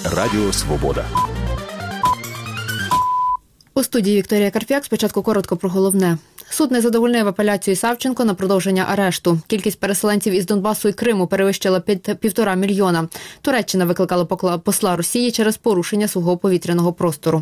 Радіо Свобода. У студії Вікторія Карп'як. Спочатку коротко про головне. Суд не задовольнив апеляцію Савченко на продовження арешту. Кількість переселенців із Донбасу і Криму перевищила 1,5 мільйона. Туреччина викликала посла Росії через порушення свого повітряного простору.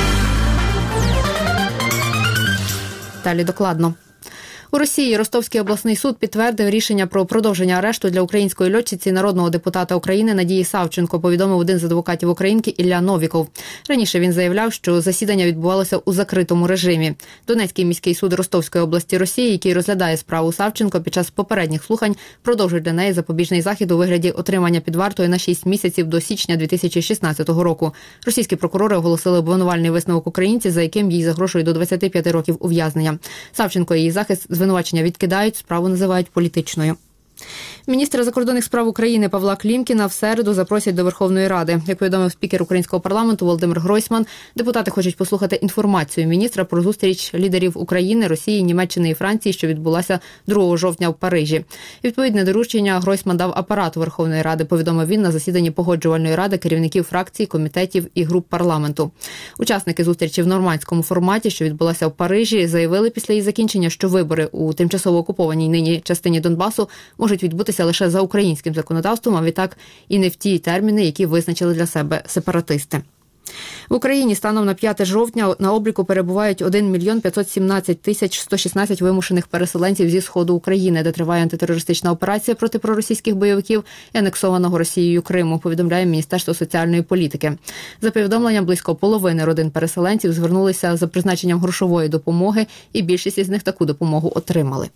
Далі докладно. У Росії Ростовський обласний суд підтвердив рішення про продовження арешту для української льотчиці народного депутата України Надії Савченко, повідомив один з адвокатів українки Ілля Новіков. Раніше він заявляв, що засідання відбувалося у закритому режимі. Донецький міський суд Ростовської області Росії, який розглядає справу Савченко, під час попередніх слухань продовжує для неї запобіжний захід у вигляді отримання під вартою на 6 місяців до січня 2016 року. Російські прокурори оголосили обвинувальний висновок українці, за яким їй загрожує до 25 років ув'язнення. Савченко і її захист звинувачення відкидають, справу називають політичною. Міністра закордонних справ України Павла Клімкіна в середу запросять до Верховної Ради. Як повідомив спікер українського парламенту Володимир Гройсман, депутати хочуть послухати інформацію міністра про зустріч лідерів України, Росії, Німеччини і Франції, що відбулася 2 жовтня в Парижі. Відповідне доручення Гройсман дав апарату Верховної Ради, повідомив він на засіданні Погоджувальної ради керівників фракцій, комітетів і груп парламенту. Учасники зустрічі в нормандському форматі, що відбулася в Парижі, заявили після її закінчення, що вибори у тимчасово окупованій нині частині Донбасу можуть відбутися лише за українським законодавством, а відтак і не в ті терміни, які визначили для себе сепаратисти. В Україні станом на 5 жовтня на обліку перебувають 1 мільйон 517 тисяч 116 вимушених переселенців зі Сходу України, де триває антитерористична операція проти проросійських бойовиків і анексованого Росією Криму, повідомляє Міністерство соціальної політики. За повідомленням, близько половини родин переселенців звернулися за призначенням грошової допомоги, і більшість із них таку допомогу отримали.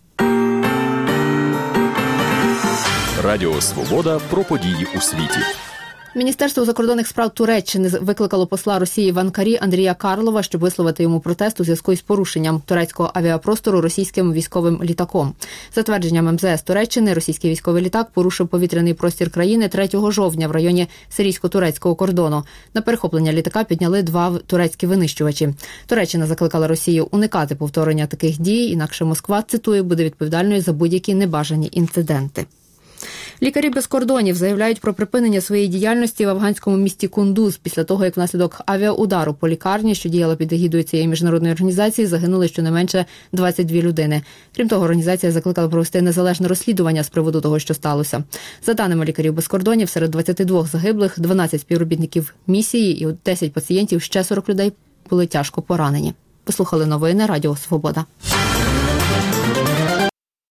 Радіо Свобода про події у світі. Міністерство закордонних справ Туреччини викликало посла Росії в Анкарі Андрія Карлова, щоб висловити йому протест у зв'язку із порушенням турецького авіапростору російським військовим літаком. За твердженням МЗС Туреччини, російський військовий літак порушив повітряний простір країни 3 жовтня в районі сирійсько-турецького кордону. На перехоплення літака підняли 2 турецькі винищувачі. Туреччина закликала Росію уникати повторення таких дій, інакше Москва, цитую, буде відповідальною за будь-які небажані інциденти. Лікарі без кордонів заявляють про припинення своєї діяльності в афганському місті Кундуз після того, як внаслідок авіаудару по лікарні, що діяла під егідою цієї міжнародної організації, загинули щонайменше 22 людини. Крім того, організація закликала провести незалежне розслідування з приводу того, що сталося. За даними лікарів без кордонів, серед 22 загиблих 12 співробітників місії і 10 пацієнтів, ще 40 людей були тяжко поранені. Послухали новини Радіо Свобода.